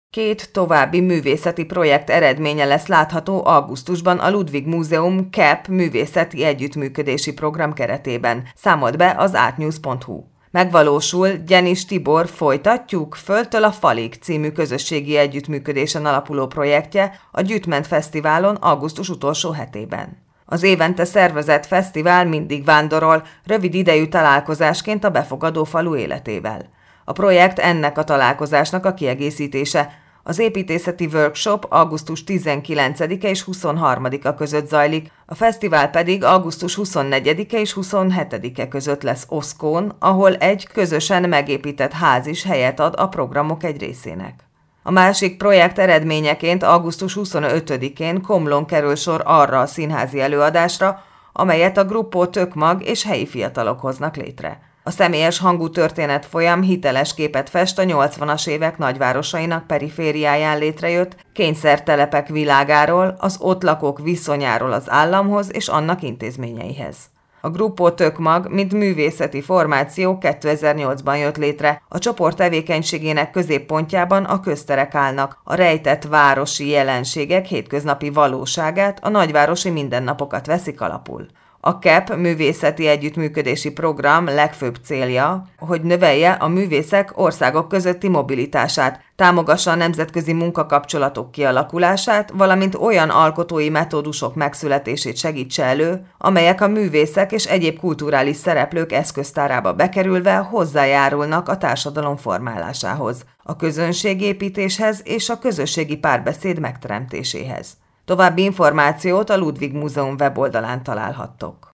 2 további művészeti projekt eredménye lesz látható augusztusban a Ludwig Múzeum KEP művészeti együttműködési program keretében, számolt be az artnews.hu. Megvalósul Gyenis Tibor Folytatjuk Földtől a falig című közösségi együttműködésen alapuló projektje a Gyütment Fesztiválon augusztus utolsó hetében. Az évente szervezett fesztivál mindig vándorol, rövid idejű találkozásként a befogadó falu életével. A projekt ennek a találkozásnak a kiegészítése. Az építészeti workshop augusztus 19-e és 23-a között zajlik, a fesztivál pedig augusztus 24-e és 27-e között lesz Oszkón, ahol egy közösen megépített ház is helyet ad a programok egy részének. A másik projekt eredményeként augusztus 25-én Komlón kerül sor arra a színházi előadásra, amelyet a Gruppo Tökmag és helyi fiatalok hoznak létre. A személyes hangú történetfolyam hiteles képet fest a 80-as évek nagyvárosainak perifériáján létrejött kényszertelepek világáról, az ott lakók viszonyáról az államhoz és annak intézményeihez. A Gruppo Tökmag, mint művészeti formáció 2008-ban jött létre. A csoport tevékenységének középpontjában a közterek állnak, a rejtett városi jelenségek hétköznapi valóságát, a nagyvárosi mindennapokat veszik alapul. A KEP művészeti együttműködési program legfőbb célja, hogy növelje a művészek országok közötti mobilitását, támogassa a nemzetközi munkakapcsolatok kialakulását, valamint olyan alkotói metódusok megszületését segítse elő, amelyek a művészek és egyéb kulturális szereplők eszköztárába bekerülve hozzájárulnak a társadalom formálásához, a közönségépítéshez és a közösségi párbeszéd megteremtéséhez. További információt a Ludwig Múzeum weboldalán találhattok.